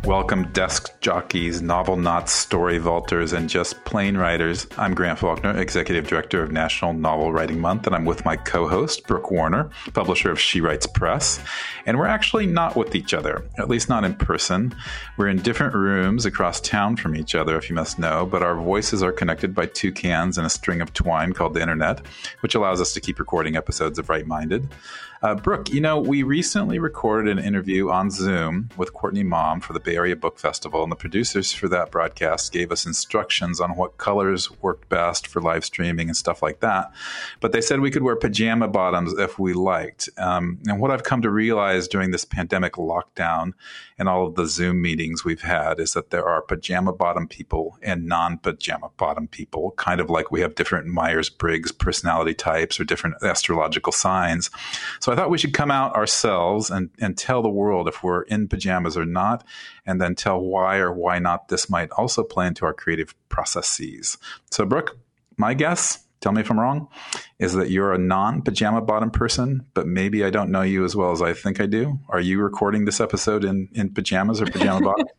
Welcome, desk jockeys, novel knots, story vaulters, and just plain writers. I'm Grant Faulkner, Executive Director of National Novel Writing Month, and I'm with my co-host, Brooke Warner, publisher of She Writes Press. And we're actually not with each other, at least not in person. We're in different rooms across town from each other, if you must know, but our voices are connected by two cans and a string of twine called the internet, which allows us to keep recording episodes of Right Minded. Brooke, we recently recorded an interview on Zoom with Courtney Mom for the Bay Area Book Festival, and the producers for that broadcast gave us instructions on what colors worked best for live streaming and stuff like that. But they said we could wear pajama bottoms if we liked. And what I've come to realize during this pandemic lockdown and all of the Zoom meetings we've had is that there are pajama bottom people and non-pajama bottom people, kind of like we have different Myers-Briggs personality types or different astrological signs. So I thought we should come out ourselves and tell the world if we're in pajamas or not, and then tell why or why not this might also play into our creative processes. So, Brooke, my guess, tell me if I'm wrong, is that you're a non-pajama bottom person, but maybe I don't know you as well as I think I do. Are you recording this episode in pajamas or pajama bottom?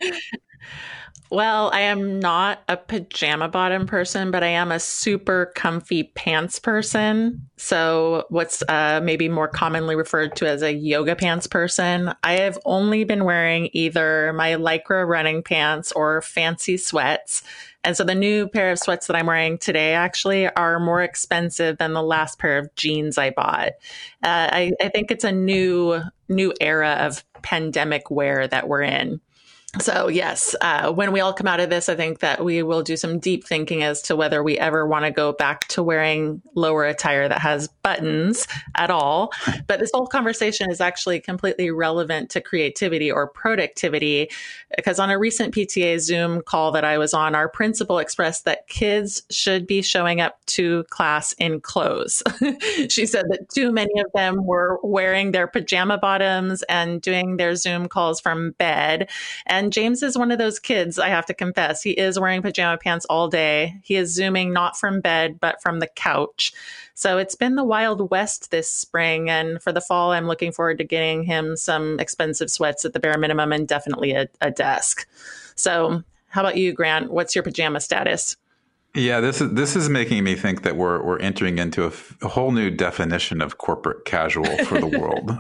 Well, I am not a pajama bottom person, but I am a super comfy pants person. So what's maybe more commonly referred to as a yoga pants person. I have only been wearing either my Lycra running pants or fancy sweats. And so the new pair of sweats that I'm wearing today actually are more expensive than the last pair of jeans I bought. I think it's a new era of pandemic wear that we're in. So yes, when we all come out of this, I think that we will do some deep thinking as to whether we ever want to go back to wearing lower attire that has buttons at all. But this whole conversation is actually completely relevant to creativity or productivity, because on a recent PTA Zoom call that I was on, our principal expressed that kids should be showing up to class in clothes. She said that too many of them were wearing their pajama bottoms and doing their Zoom calls from bed. And James is one of those kids, I have to confess. He is wearing pajama pants all day. He is Zooming not from bed, but from the couch. So it's been the Wild West this spring. And for the fall, I'm looking forward to getting him some expensive sweats at the bare minimum and definitely a desk. So how about you, Grant? What's your pajama status? Yeah, this is making me think that we're entering into a whole new definition of corporate casual for the world.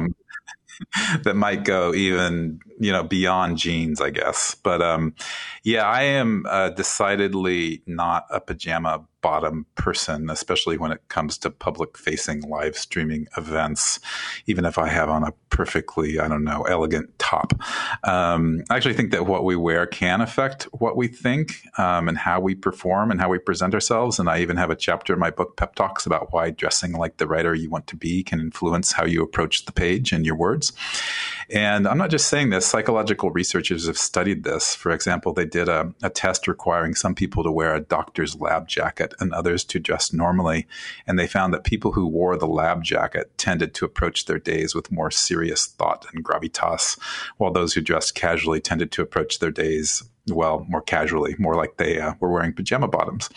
That might go even, beyond jeans, I guess. But I am decidedly not a pajama bottom person, especially when it comes to public facing live streaming events, even if I have on a perfectly, elegant top. I actually think that what we wear can affect what we think and how we perform and how we present ourselves. And I even have a chapter in my book, Pep Talks, about why dressing like the writer you want to be can influence how you approach the page and your words. And I'm not just saying this. Psychological researchers have studied this. For example, they did a test requiring some people to wear a doctor's lab jacket and others to dress normally. And they found that people who wore the lab jacket tended to approach their days with more serious thought and gravitas, while those who dressed casually tended to approach their days more casually, more like they were wearing pajama bottoms.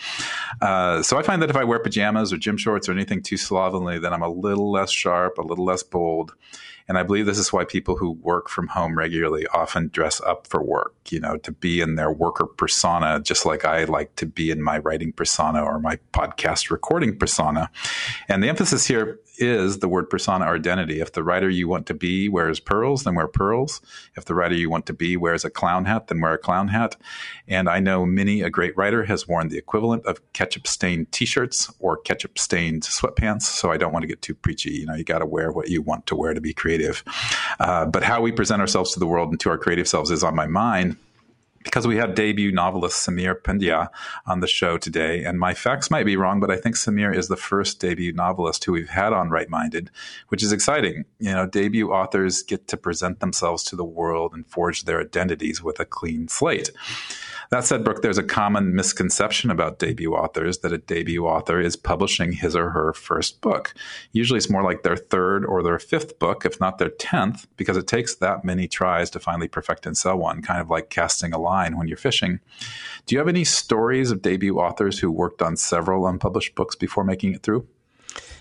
So I find that if I wear pajamas or gym shorts or anything too slovenly, then I'm a little less sharp, a little less bold. And I believe this is why people who work from home regularly often dress up for work, to be in their worker persona, just like I like to be in my writing persona or my podcast recording persona. And the emphasis here is the word persona or identity. If the writer you want to be wears pearls, then wear pearls. If the writer you want to be wears a clown hat, then wear a clown hat. And I know many a great writer has worn the equivalent of ketchup-stained T-shirts or ketchup-stained sweatpants. So I don't want to get too preachy. You got to wear what you want to wear to be creative. But how we present ourselves to the world and to our creative selves is on my mind, because we have debut novelist Samir Pandya on the show today. And my facts might be wrong, but I think Samir is the first debut novelist who we've had on Right Minded, which is exciting. Debut authors get to present themselves to the world and forge their identities with a clean slate. That said, Brooke, there's a common misconception about debut authors that a debut author is publishing his or her first book. Usually it's more like their third or their fifth book, if not their 10th, because it takes that many tries to finally perfect and sell one, kind of like casting a line when you're fishing. Do you have any stories of debut authors who worked on several unpublished books before making it through?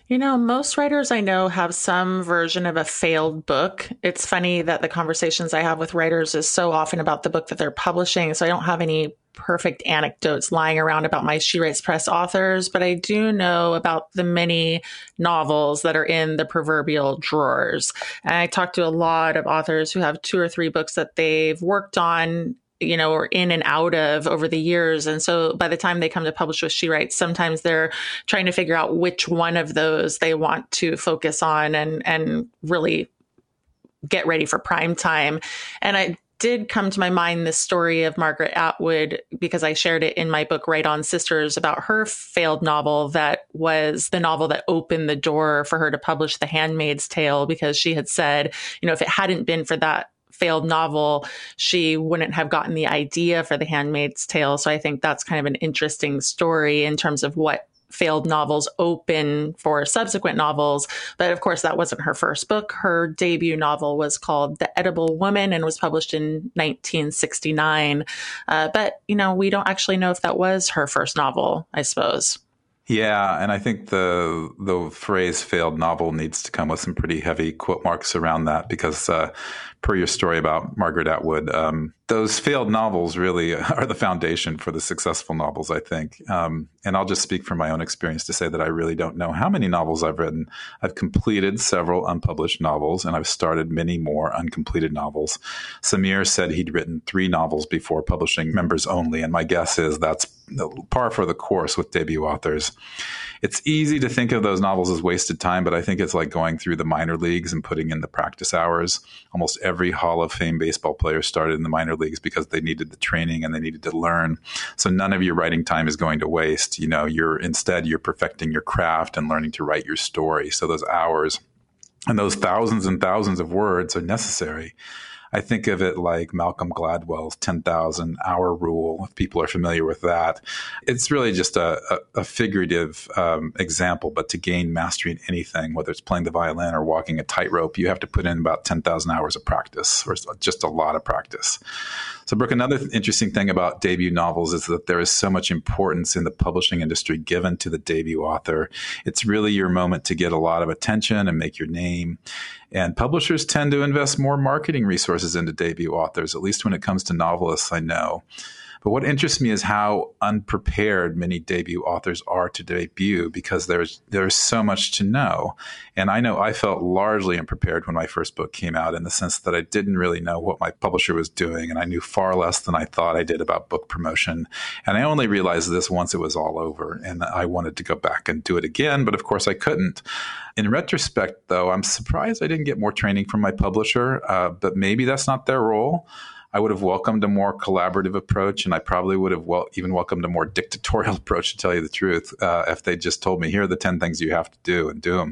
Most writers I know have some version of a failed book. It's funny that the conversations I have with writers is so often about the book that they're publishing. So I don't have any perfect anecdotes lying around about my She Writes Press authors, but I do know about the many novels that are in the proverbial drawers. And I talk to a lot of authors who have 2 or 3 books that they've worked on, or in and out of over the years. And so by the time they come to publish with She Writes, sometimes they're trying to figure out which one of those they want to focus on and really get ready for prime time. And I did come to my mind this story of Margaret Atwood because I shared it in my book, Right On Sisters, about her failed novel that was the novel that opened the door for her to publish The Handmaid's Tale, because she had said, if it hadn't been for that failed novel, she wouldn't have gotten the idea for The Handmaid's Tale. So I think that's kind of an interesting story in terms of what failed novels open for subsequent novels. But of course, that wasn't her first book. Her debut novel was called The Edible Woman and was published in 1969. But, we don't actually know if that was her first novel, I suppose. Yeah, and I think the phrase failed novel needs to come with some pretty heavy quote marks around that because per your story about Margaret Atwood, those failed novels really are the foundation for the successful novels, I think. And I'll just speak from my own experience to say that I really don't know how many novels I've written. I've completed several unpublished novels, and I've started many more uncompleted novels. Samir said he'd written 3 novels before publishing Members Only, and my guess is that's par for the course with debut authors. It's easy to think of those novels as wasted time, but I think it's like going through the minor leagues and putting in the practice hours. Almost every Hall of Fame baseball player started in the minor leagues because they needed the training and they needed to learn. So none of your writing time is going to waste. You're perfecting your craft and learning to write your story. So those hours and those thousands and thousands of words are necessary. I think of it like Malcolm Gladwell's 10,000 hour rule, if people are familiar with that. It's really just a figurative example, but to gain mastery in anything, whether it's playing the violin or walking a tightrope, you have to put in about 10,000 hours of practice, or just a lot of practice. So, Brooke, another interesting thing about debut novels is that there is so much importance in the publishing industry given to the debut author. It's really your moment to get a lot of attention and make your name. And publishers tend to invest more marketing resources into debut authors, at least when it comes to novelists, I know. But what interests me is how unprepared many debut authors are to debut, because there's so much to know. And I know I felt largely unprepared when my first book came out, in the sense that I didn't really know what my publisher was doing, and I knew far less than I thought I did about book promotion. And I only realized this once it was all over, and I wanted to go back and do it again, but of course I couldn't. In retrospect, though, I'm surprised I didn't get more training from my publisher, but maybe that's not their role. I would have welcomed a more collaborative approach, and I probably would have even welcomed a more dictatorial approach, to tell you the truth, if they just told me, here are the 10 things you have to do, and do them.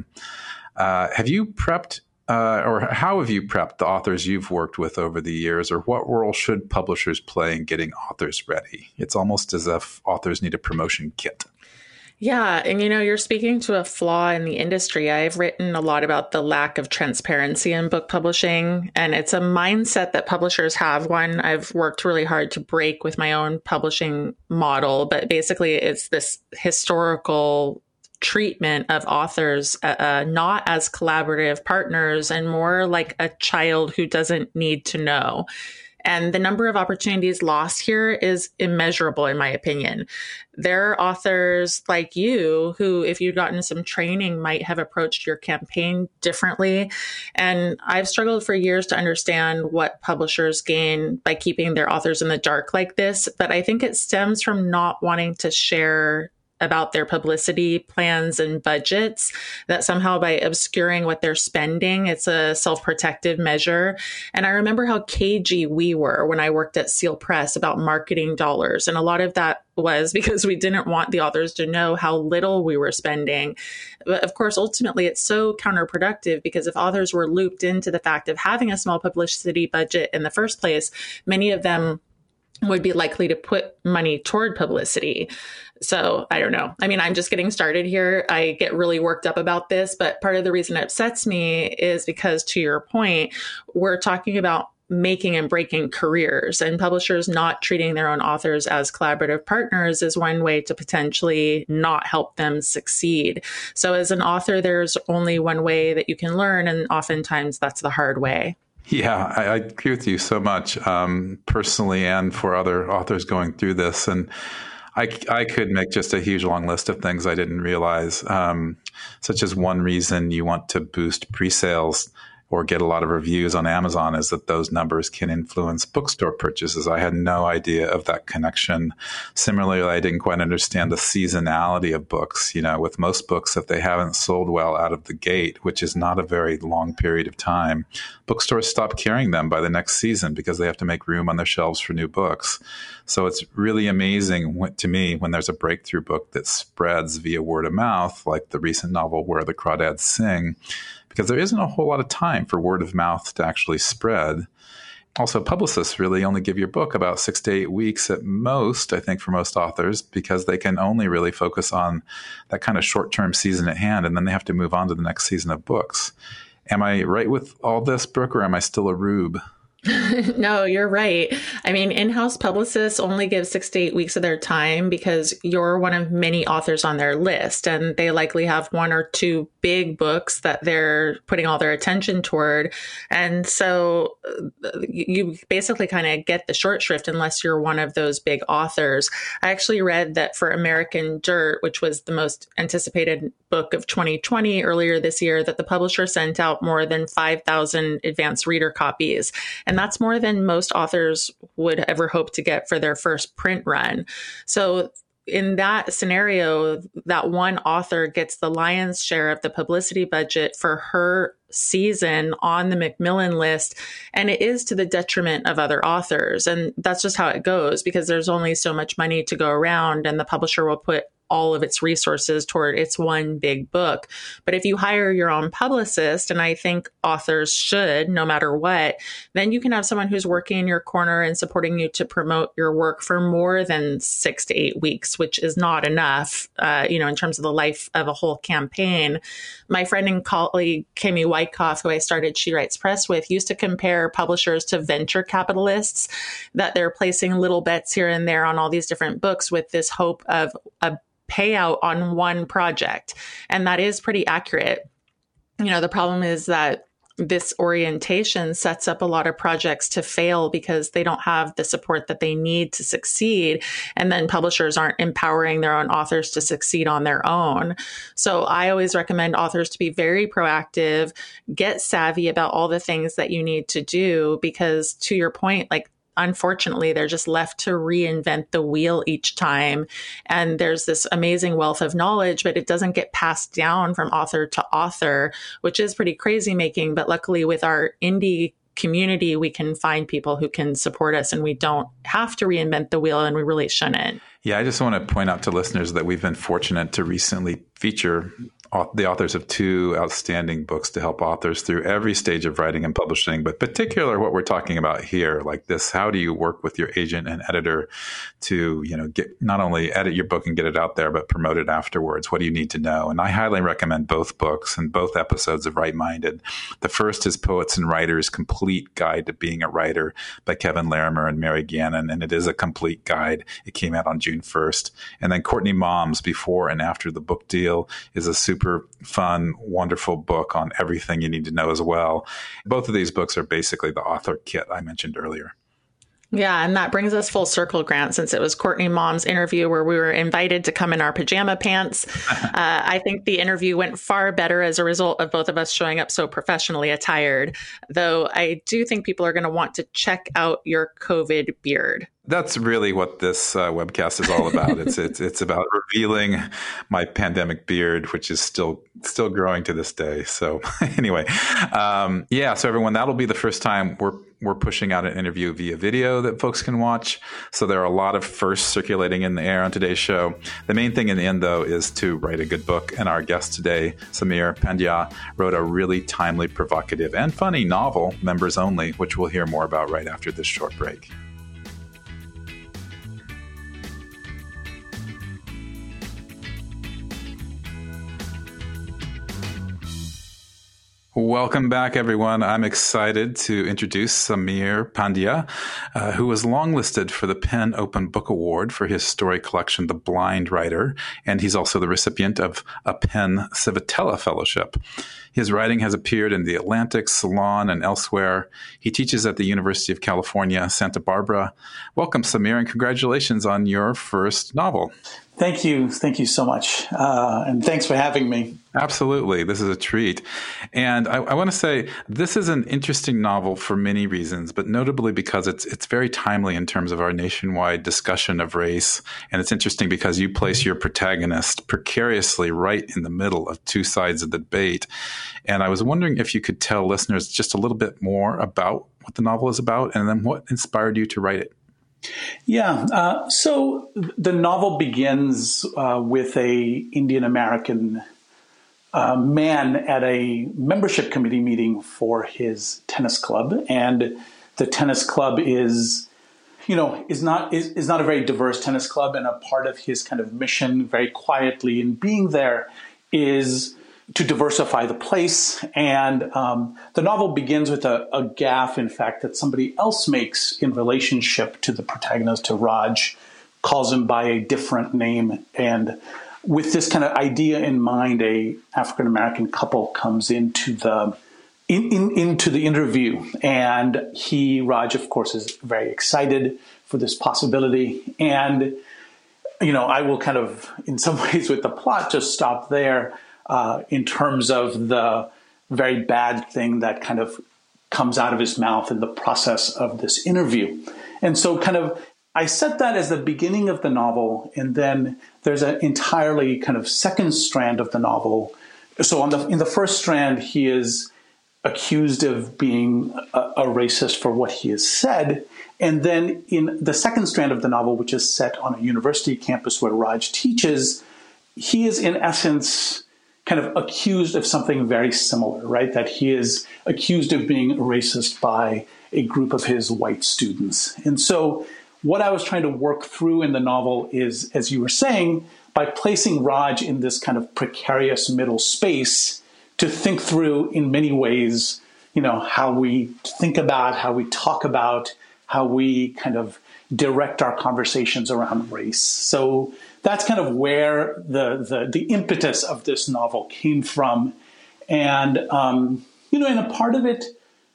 Have you prepped, or how have you prepped the authors you've worked with over the years, or what role should publishers play in getting authors ready? It's almost as if authors need a promotion kit. Yeah. And you're speaking to a flaw in the industry. I've written a lot about the lack of transparency in book publishing, and it's a mindset that publishers have. One I've worked really hard to break with my own publishing model, but basically it's this historical treatment of authors not as collaborative partners and more like a child who doesn't need to know. And the number of opportunities lost here is immeasurable, in my opinion. There are authors like you who, if you'd gotten some training, might have approached your campaign differently. And I've struggled for years to understand what publishers gain by keeping their authors in the dark like this. But I think it stems from not wanting to share about their publicity plans and budgets, that somehow by obscuring what they're spending, it's a self-protective measure. And I remember how cagey we were when I worked at Seal Press about marketing dollars. And a lot of that was because we didn't want the authors to know how little we were spending. But of course, ultimately, it's so counterproductive, because if authors were looped into the fact of having a small publicity budget in the first place, many of them would be likely to put money toward publicity. So I don't know. I mean, I'm just getting started here. I get really worked up about this, but part of the reason it upsets me is because, to your point, we're talking about making and breaking careers, and publishers not treating their own authors as collaborative partners is one way to potentially not help them succeed. So as an author, there's only one way that you can learn, and oftentimes that's the hard way. Yeah, I agree with you so much, personally and for other authors going through this. And I could make just a huge long list of things I didn't realize, such as one reason you want to boost pre-sales or get a lot of reviews on Amazon is that those numbers can influence bookstore purchases. I had no idea of that connection. Similarly, I didn't quite understand the seasonality of books. With most books, if they haven't sold well out of the gate, which is not a very long period of time, bookstores stop carrying them by the next season because they have to make room on their shelves for new books. So it's really amazing to me when there's a breakthrough book that spreads via word of mouth, like the recent novel Where the Crawdads Sing, because there isn't a whole lot of time for word of mouth to actually spread. Also, publicists really only give your book about 6 to 8 weeks at most, I think, for most authors, because they can only really focus on that kind of short-term season at hand, and then they have to move on to the next season of books. Am I right with all this, Brooke, or am I still a rube? No, you're right. I mean, in-house publicists only give 6 to 8 weeks of their time because you're one of many authors on their list, and they likely have 1 or 2 big books that they're putting all their attention toward. And so you basically kind of get the short shrift unless you're one of those big authors. I actually read that for American Dirt, which was the most anticipated book of 2020 earlier this year, that the publisher sent out more than 5,000 advanced reader copies. And that's more than most authors would ever hope to get for their first print run. So in that scenario, that one author gets the lion's share of the publicity budget for her season on the Macmillan list. And it is to the detriment of other authors. And that's just how it goes, because there's only so much money to go around, and the publisher will put all of its resources toward its one big book. But if you hire your own publicist, and I think authors should, no matter what, then you can have someone who's working in your corner and supporting you to promote your work for more than 6 to 8 weeks, which is not enough, in terms of the life of a whole campaign. My friend and colleague, Kami Wyckoff, who I started She Writes Press with, used to compare publishers to venture capitalists, that they're placing little bets here and there on all these different books with this hope of a payout on one project. And that is pretty accurate. The problem is that this orientation sets up a lot of projects to fail because they don't have the support that they need to succeed. And then publishers aren't empowering their own authors to succeed on their own. So I always recommend authors to be very proactive, get savvy about all the things that you need to do, because to your point, unfortunately, they're just left to reinvent the wheel each time. And there's this amazing wealth of knowledge, but it doesn't get passed down from author to author, which is pretty crazy making. But luckily, with our indie community, we can find people who can support us, and we don't have to reinvent the wheel, and we really shouldn't. Yeah, I just want to point out to listeners that we've been fortunate to recently feature the authors of 2 outstanding books to help authors through every stage of writing and publishing, but particular what we're talking about here, like this, how do you work with your agent and editor to, get not only edit your book and get it out there, but promote it afterwards? What do you need to know? And I highly recommend both books and both episodes of Write Minded. The first is Poets and Writers: Complete Guide to Being a Writer by Kevin Larimer and Mary Gannon, and it is a complete guide. It came out on June 1st. And then Courtney Mom's Before and After the Book Deal is a super fun, wonderful book on everything you need to know as well. Both of these books are basically the author kit I mentioned earlier. Yeah, and that brings us full circle, Grant, since it was Courtney Mom's interview where we were invited to come in our pajama pants. I think the interview went far better as a result of both of us showing up so professionally attired, though I do think people are going to want to check out your COVID beard. That's really what this webcast is all about. It's about revealing my pandemic beard, which is still growing to this day. So anyway, so everyone, that'll be the first time we're pushing out an interview via video that folks can watch. So there are a lot of firsts circulating in the air on today's show. The main thing in the end, though, is to write a good book. And our guest today, Samir Pandya, wrote a really timely, provocative, and funny novel, Members Only, which we'll hear more about right after this short break. Welcome back, everyone. I'm excited to introduce Sameer Pandya, who was longlisted for the PEN Open Book Award for his story collection, The Blind Writer, and he's also the recipient of a PEN Civitella Fellowship. His writing has appeared in The Atlantic, Salon, and elsewhere. He teaches at the University of California, Santa Barbara. Welcome, Sameer, and congratulations on your first novel. Thank you. Thank you so much. And thanks for having me. Absolutely. This is a treat. And I want to say this is an interesting novel for many reasons, but notably because it's very timely in terms of our nationwide discussion of race. And it's interesting because you place your protagonist precariously right in the middle of two sides of the debate. And I was wondering if you could tell listeners just a little bit more about what the novel is about and then what inspired you to write it. Yeah. So the novel begins with a Indian American man at a membership committee meeting for his tennis club, and the tennis club is not a very diverse tennis club, and a part of his kind of mission, very quietly in being there, is to diversify the place. And the novel begins with a gaffe, in fact, that somebody else makes in relationship to the protagonist, to Raj, calls him by a different name. And with this kind of idea in mind, a African-American couple comes into the interview. And Raj, of course, is very excited for this possibility. And, I will kind of, in some ways with the plot, just stop there. In terms of the very bad thing that kind of comes out of his mouth in the process of this interview. And so I set that as the beginning of the novel, and then there's an entirely kind of second strand of the novel. So in the first strand, he is accused of being a racist for what he has said. And then in the second strand of the novel, which is set on a university campus where Raj teaches, he is in essence kind of accused of something very similar, right? That he is accused of being racist by a group of his white students. And so what I was trying to work through in the novel is, as you were saying, by placing Raj in this kind of precarious middle space, to think through in many ways, how we think about, how we talk about, how we kind of direct our conversations around race. So that's kind of where the impetus of this novel came from. And, and a part of it,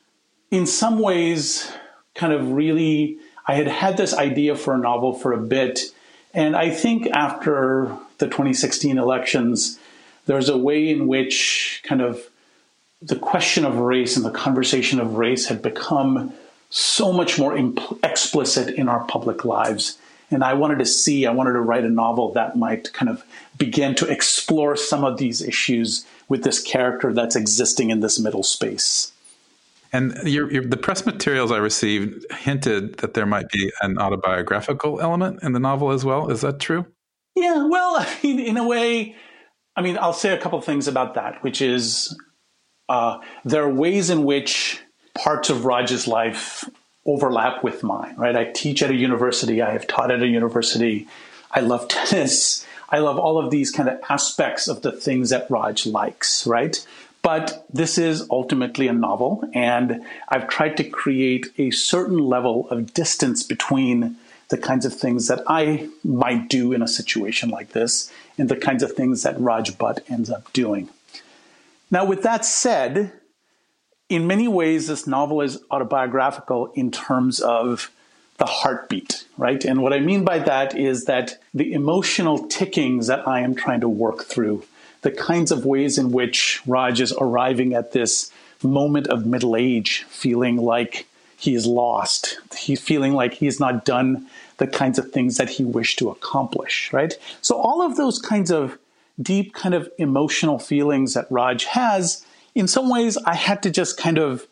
in some ways, kind of really, I had this idea for a novel for a bit. And I think after the 2016 elections, there's a way in which kind of the question of race and the conversation of race had become so much more explicit in our public lives. And I wanted to write a novel that might kind of begin to explore some of these issues with this character that's existing in this middle space. And the press materials I received hinted that there might be an autobiographical element in the novel as well. Is that true? Yeah, well, in a way, I'll say a couple of things about that, which is there are ways in which parts of Raj's life overlap with mine, right? I teach at a university. I have taught at a university. I love tennis. I love all of these kind of aspects of the things that Raj likes, right? But this is ultimately a novel, and I've tried to create a certain level of distance between the kinds of things that I might do in a situation like this and the kinds of things that Raj Bhatt ends up doing. Now, with that said, in many ways, this novel is autobiographical in terms of the heartbeat, right? And what I mean by that is that the emotional tickings that I am trying to work through, the kinds of ways in which Raj is arriving at this moment of middle age, feeling like he is lost, he's feeling like he's not done the kinds of things that he wished to accomplish, right? So all of those kinds of deep kind of emotional feelings that Raj has, in some ways, I had to just kind of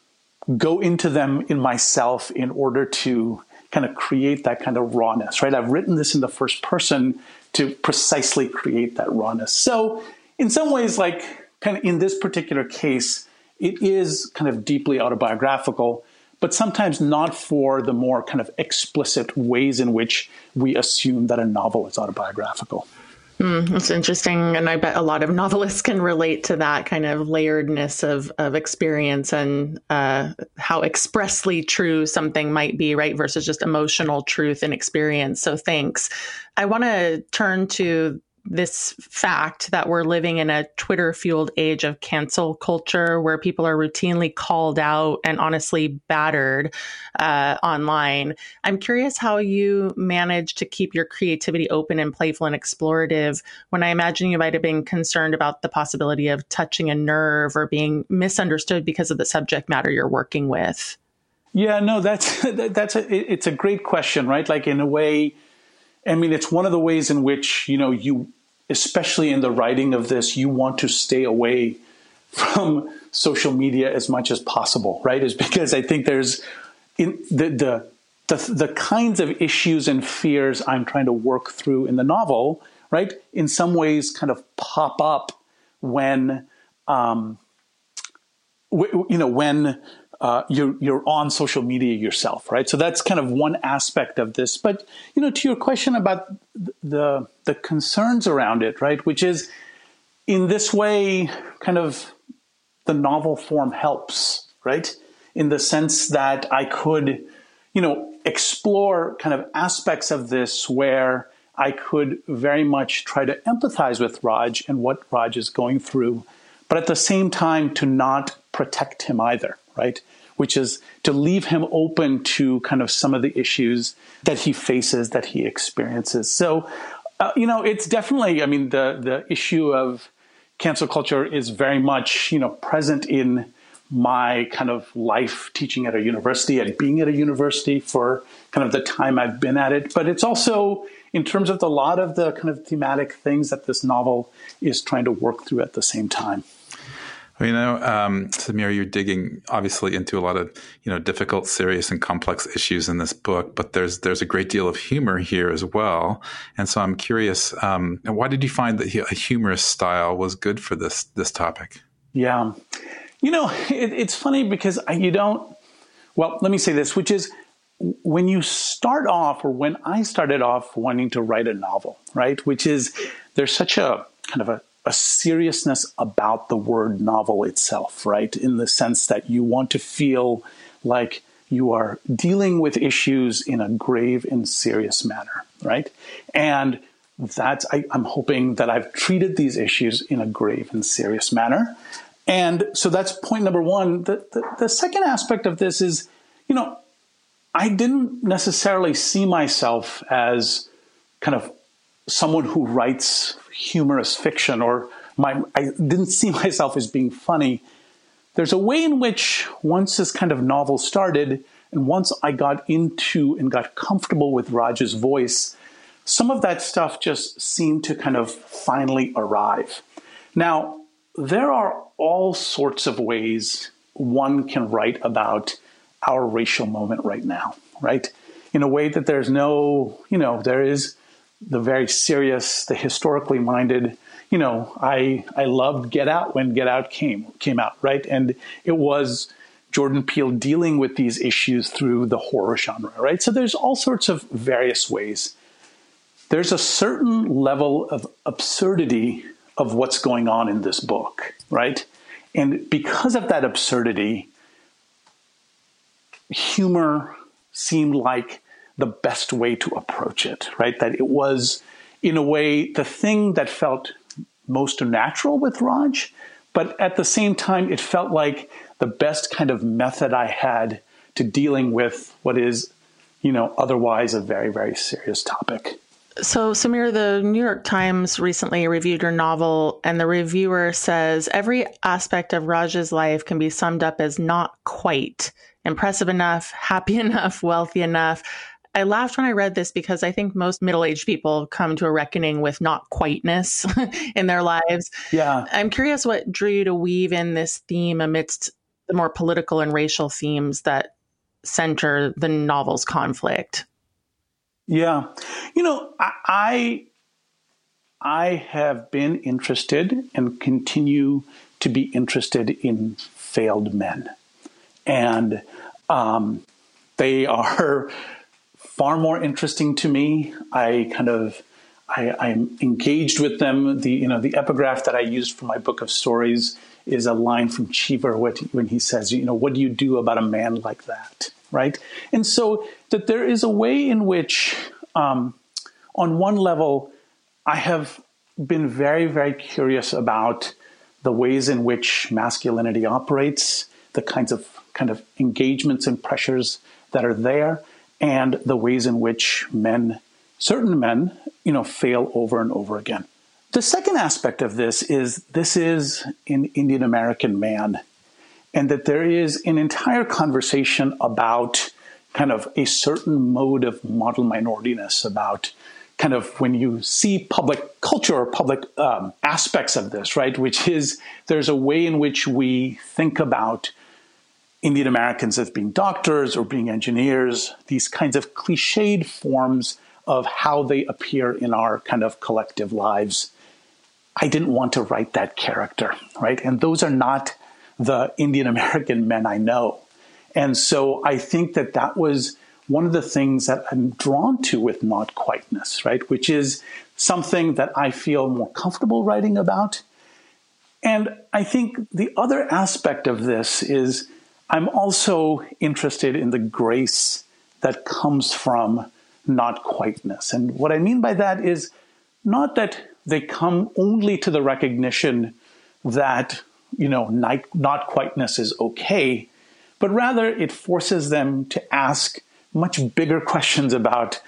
go into them in myself in order to kind of create that kind of rawness, right? I've written this in the first person to precisely create that rawness. So in some ways, like kind of in this particular case, it is kind of deeply autobiographical, but sometimes not for the more kind of explicit ways in which we assume that a novel is autobiographical. That's interesting. And I bet a lot of novelists can relate to that kind of layeredness of experience and how expressly true something might be, right? Versus just emotional truth and experience. So thanks. I want to turn to this fact that we're living in a Twitter-fueled age of cancel culture where people are routinely called out and honestly battered online. I'm curious how you manage to keep your creativity open and playful and explorative when I imagine you might have been concerned about the possibility of touching a nerve or being misunderstood because of the subject matter you're working with. Yeah, no, it's a great question, right? Like in a way, I mean, it's one of the ways in which, you, especially in the writing of this, you want to stay away from social media as much as possible, right? Is because I think there's in the kinds of issues and fears I'm trying to work through in the novel, right? In some ways kind of pop up when, when you're on social media yourself, right? So that's kind of one aspect of this. But to your question about the concerns around it, right? Which is in this way, kind of the novel form helps, right? In the sense that I could, explore kind of aspects of this where I could very much try to empathize with Raj and what Raj is going through, but at the same time to not protect him either, right? Which is to leave him open to kind of some of the issues that he faces, that he experiences. So, it's definitely, I mean, the issue of cancel culture is very much, present in my kind of life teaching at a university and being at a university for kind of the time I've been at it. But it's also in terms of a lot of the kind of thematic things that this novel is trying to work through at the same time. Samir, you're digging obviously into a lot of, difficult, serious and complex issues in this book, but there's a great deal of humor here as well. And so I'm curious, why did you find that a humorous style was good for this topic? Yeah. It's funny because let me say this, which is when you start off, or when I started off wanting to write a novel, right? Which is, there's such a kind of a seriousness about the word novel itself, right? In the sense that you want to feel like you are dealing with issues in a grave and serious manner, right? And I'm hoping that I've treated these issues in a grave and serious manner. And so that's point number one. The second aspect of this is, I didn't necessarily see myself as kind of someone who writes humorous fiction, or I didn't see myself as being funny. There's a way in which once this kind of novel started, and once I got into and got comfortable with Raj's voice, some of that stuff just seemed to kind of finally arrive. Now, there are all sorts of ways one can write about our racial moment right now, right? In a way that there's no, there is the very serious, the historically minded, I loved Get Out when Get Out came out, right? And it was Jordan Peele dealing with these issues through the horror genre, right? So there's all sorts of various ways. There's a certain level of absurdity of what's going on in this book, right? And because of that absurdity, humor seemed like the best way to approach it, right? That it was, in a way, the thing that felt most natural with Raj, but at the same time, it felt like the best kind of method I had to dealing with what is, otherwise a very, very serious topic. So, Samir, the New York Times recently reviewed your novel, and the reviewer says every aspect of Raj's life can be summed up as not quite impressive enough, happy enough, wealthy enough. I laughed when I read this because I think most middle-aged people come to a reckoning with not quiteness in their lives. Yeah. I'm curious what drew you to weave in this theme amidst the more political and racial themes that center the novel's conflict. Yeah. I have been interested and continue to be interested in failed men. And they are far more interesting to me. I I'm engaged with them. The epigraph that I used for my book of stories is a line from Cheever when he says, what do you do about a man like that, right? And so that there is a way in which, on one level, I have been very, very curious about the ways in which masculinity operates, the kinds of engagements and pressures that are there, and the ways in which certain men, fail over and over again. The second aspect of this is an Indian American man, and that there is an entire conversation about kind of a certain mode of model minoritiness, about kind of when you see public culture or public aspects of this, right, which is there's a way in which we think about Indian Americans as being doctors or being engineers, these kinds of cliched forms of how they appear in our kind of collective lives. I didn't want to write that character, right? And those are not the Indian American men I know. And so I think that was one of the things that I'm drawn to with Not Quiteness, right? Which is something that I feel more comfortable writing about. And I think the other aspect of this is I'm also interested in the grace that comes from Not Quiteness. And what I mean by that is not that they come only to the recognition that, Not Quiteness is okay, but rather it forces them to ask much bigger questions about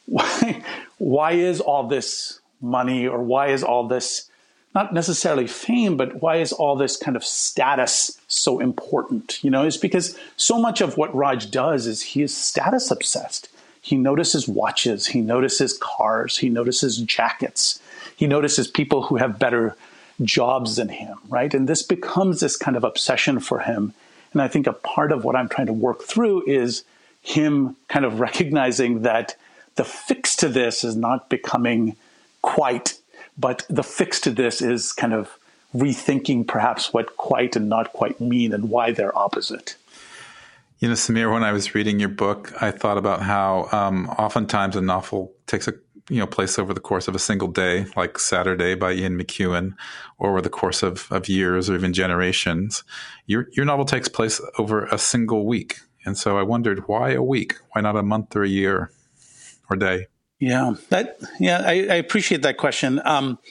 why is all this money, or why is all this, not necessarily fame, but why is all this kind of status so important? It's because so much of what Raj does is he is status obsessed. He notices watches, he notices cars, he notices jackets, he notices people who have better jobs than him, right? And this becomes this kind of obsession for him. And I think a part of what I'm trying to work through is him kind of recognizing that the fix to this is not becoming quite, but the fix to this is kind of rethinking perhaps what quite and not quite mean and why they're opposite. Samir, when I was reading your book, I thought about how oftentimes a novel takes place over the course of a single day, like Saturday by Ian McEwan, or over the course of years or even generations. Your novel takes place over a single week. And so I wondered, why a week? Why not a month or a year or day? Yeah, I appreciate that question.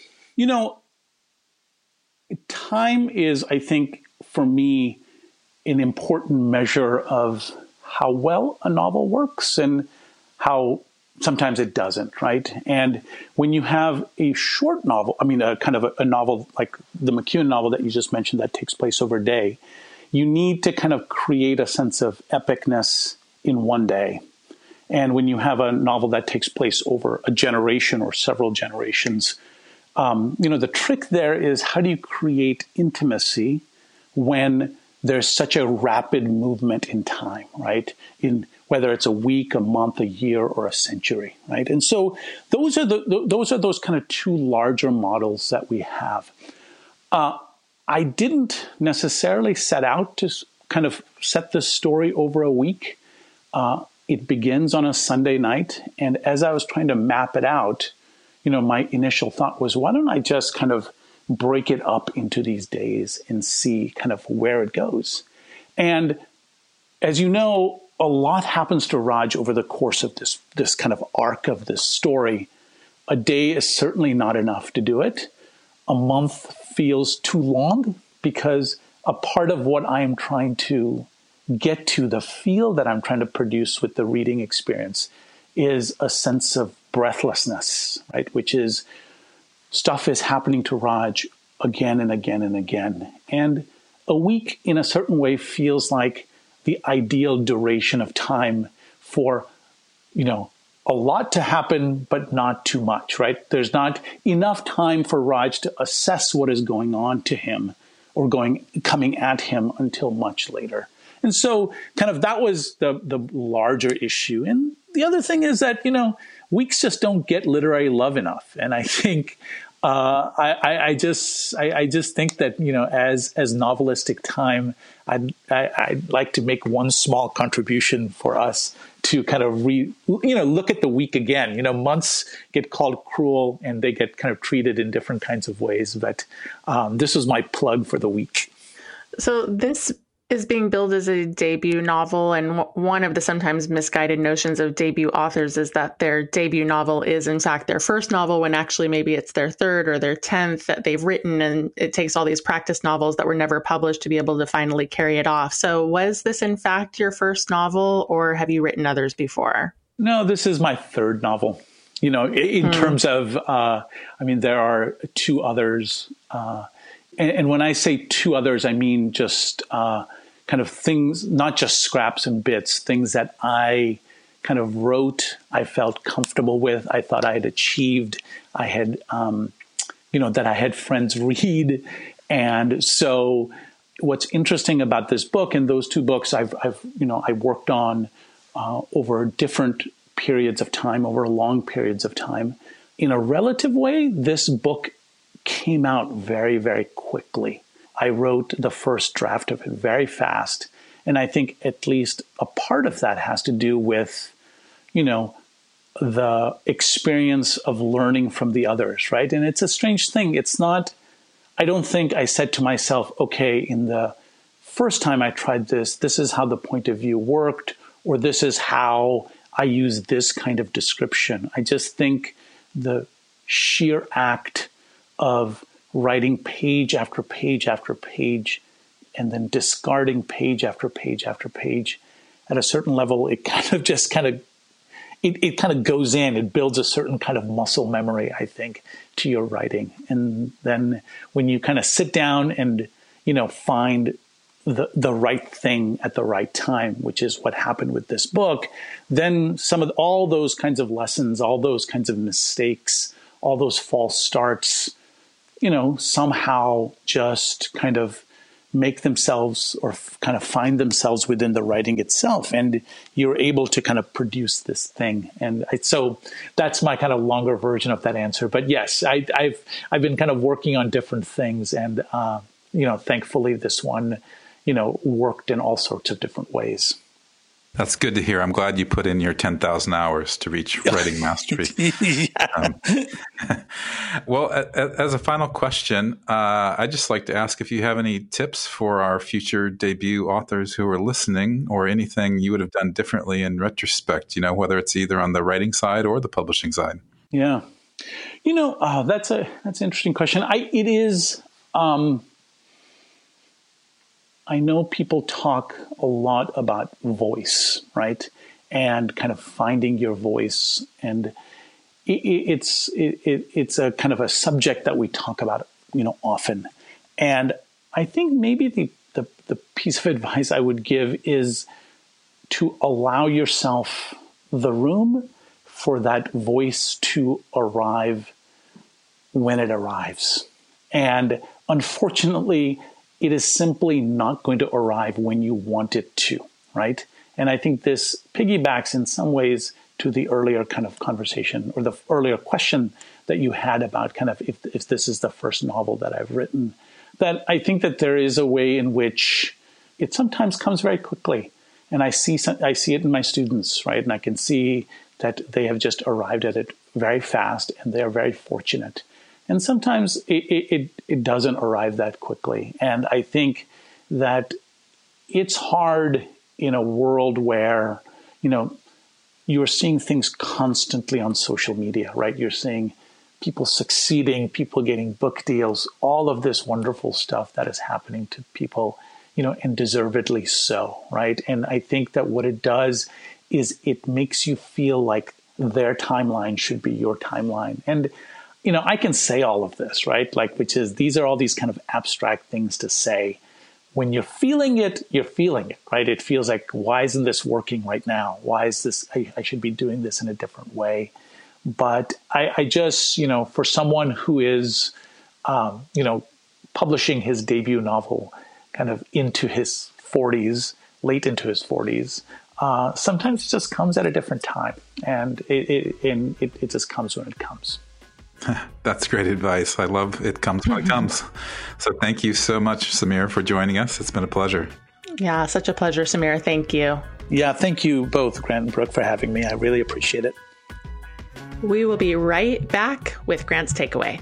Time is, I think, for me, an important measure of how well a novel works and how sometimes it doesn't, right? And when you have a short novel, a novel like the McEwan novel that you just mentioned that takes place over a day, you need to kind of create a sense of epicness in one day. And when you have a novel that takes place over a generation or several generations, the trick there is how do you create intimacy when there's such a rapid movement in time, right? In whether it's a week, a month, a year, or a century, right? And so those are those kind of two larger models that we have. I didn't necessarily set out to kind of set this story over a week. It begins on a Sunday night, and as I was trying to map it out, my initial thought was, why don't I just kind of break it up into these days and see kind of where it goes? And as you know, a lot happens to Raj over the course of this kind of arc of this story. A day is certainly not enough to do it. A month feels too long, because a part of what I am trying to get to, the feel that I'm trying to produce with the reading experience, is a sense of breathlessness, right? Which is stuff is happening to Raj again and again and again. And a week in a certain way feels like the ideal duration of time for, a lot to happen, but not too much, right? There's not enough time for Raj to assess what is going on to him or coming at him until much later. And so kind of that was the larger issue. And the other thing is that, weeks just don't get literary love enough. And I think I just think that, as novelistic time, I'd like to make one small contribution for us to kind of look at the week again. Months get called cruel and they get kind of treated in different kinds of ways. But this was my plug for the week. So this is being billed as a debut novel, and one of the sometimes misguided notions of debut authors is that their debut novel is in fact their first novel, when actually maybe it's their third or their 10th that they've written, and it takes all these practice novels that were never published to be able to finally carry it off. So was this in fact your first novel, or have you written others before? No, this is my third novel. In terms of, there are two others. And when I say two others, I mean just kind of things, not just scraps and bits, things that I kind of wrote, I felt comfortable with, I thought I had achieved, I had, that I had friends read. And so what's interesting about this book and those two books I worked on over different periods of time, over long periods of time. In a relative way, this book came out very, very quickly. I wrote the first draft of it very fast. And I think at least a part of that has to do with, the experience of learning from the others, right? And it's a strange thing. I don't think I said to myself, okay, in the first time I tried this is how the point of view worked, or this is how I use this kind of description. I just think the sheer act of writing page after page after page and then discarding page after page after page, at a certain level, it kind of goes in. It builds a certain kind of muscle memory, I think, to your writing. And then when you kind of sit down and, find the right thing at the right time, which is what happened with this book, then all those kinds of lessons, all those kinds of mistakes, all those false starts, somehow just kind of make themselves or kind of find themselves within the writing itself. And you're able to kind of produce this thing. And so that's my kind of longer version of that answer. But yes, I've been kind of working on different things. And, thankfully this one, worked in all sorts of different ways. That's good to hear. I'm glad you put in your 10,000 hours to reach writing mastery. Well, as a final question, I'd just like to ask if you have any tips for our future debut authors who are listening, or anything you would have done differently in retrospect, whether it's either on the writing side or the publishing side. Yeah. That's an interesting question. I know people talk a lot about voice, right? And kind of finding your voice. And it's a kind of a subject that we talk about, often. And I think maybe the piece of advice I would give is to allow yourself the room for that voice to arrive when it arrives. And unfortunately, it is simply not going to arrive when you want it to, right? And I think this piggybacks in some ways to the earlier kind of conversation, or the earlier question that you had about kind of if this is the first novel that I've written, that I think that there is a way in which it sometimes comes very quickly. And I see it in my students, right? And I can see that they have just arrived at it very fast, and they're very fortunate. And sometimes it doesn't arrive that quickly. And I think that it's hard in a world where, you're seeing things constantly on social media, right? You're seeing people succeeding, people getting book deals, all of this wonderful stuff that is happening to people, and deservedly so, right? And I think that what it does is it makes you feel like their timeline should be your timeline. And I can say all of this, right? These are all these kind of abstract things to say. When you're feeling it, right? It feels like, why isn't this working right now? Why is this, I should be doing this in a different way. But I just, for someone who is, publishing his debut novel kind of into his 40s, late into his 40s, sometimes it just comes at a different time. And it just comes when it comes. That's great advice. I love it comes when it comes. So thank you so much, Samir, for joining us. It's been a pleasure. Yeah, such a pleasure, Samir. Thank you. Yeah, thank you both, Grant and Brooke, for having me. I really appreciate it. We will be right back with Grant's Takeaway.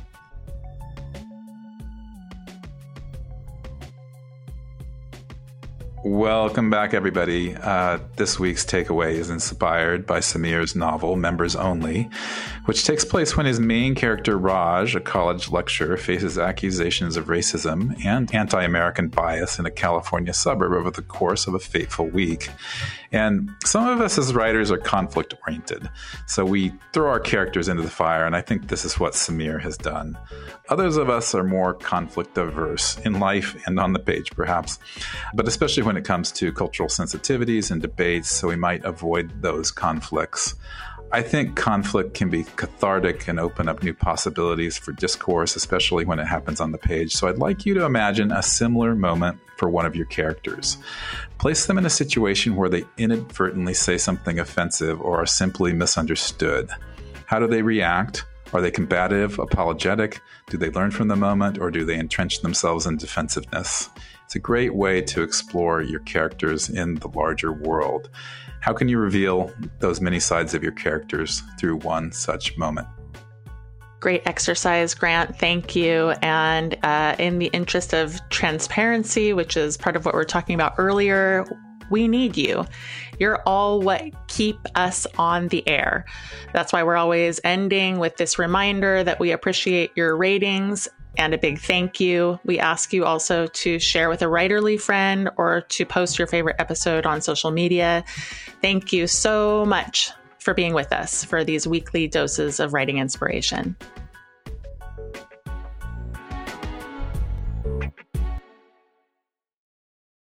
Welcome back, everybody. This week's takeaway is inspired by Samir's novel, Members Only, which takes place when his main character, Raj, a college lecturer, faces accusations of racism and anti-American bias in a California suburb over the course of a fateful week. And some of us as writers are conflict-oriented, so we throw our characters into the fire, and I think this is what Samir has done. Others of us are more conflict-averse in life and on the page, perhaps, but especially when it comes to cultural sensitivities and debates, so we might avoid those conflicts. I think conflict can be cathartic and open up new possibilities for discourse, especially when it happens on the page. So I'd like you to imagine a similar moment for one of your characters. Place them in a situation where they inadvertently say something offensive or are simply misunderstood. How do they react? Are they combative, apologetic? Do they learn from the moment, or do they entrench themselves in defensiveness? It's a great way to explore your characters in the larger world. How can you reveal those many sides of your characters through one such moment? Great exercise, Grant. Thank you. And in the interest of transparency, which is part of what we were talking about earlier, we need you. You're all what keep us on the air. That's why we're always ending with this reminder that we appreciate your ratings and a big thank you. We ask you also to share with a writerly friend or to post your favorite episode on social media. Thank you so much for being with us for these weekly doses of writing inspiration.